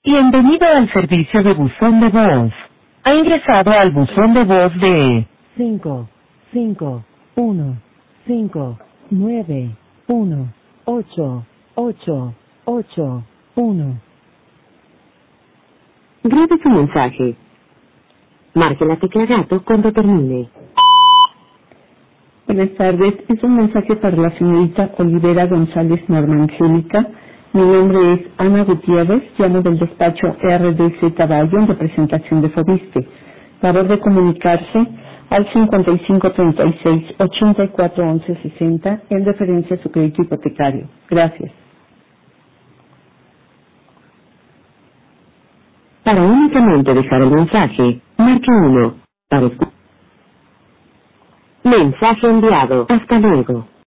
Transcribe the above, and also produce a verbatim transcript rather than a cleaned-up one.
Bienvenido al servicio de buzón de voz. Ha ingresado al buzón de voz de cinco, cinco, uno, cinco, nueve, uno, ocho, ocho, ocho, uno. Grabe su mensaje. Marque la tecla gato cuando termine. Buenas tardes, es un mensaje para la señorita Olivera González Norma Angélica. Mi nombre es Ana Gutiérrez, llamo del despacho R D Z Valle en representación de Fobiste. Favor de comunicarse al cincuenta y cinco treinta y seis ochenta y cuatro once sesenta en referencia a su crédito hipotecario. Gracias. Para únicamente dejar el mensaje, marque uno. Para escu- Mensaje enviado. Hasta luego.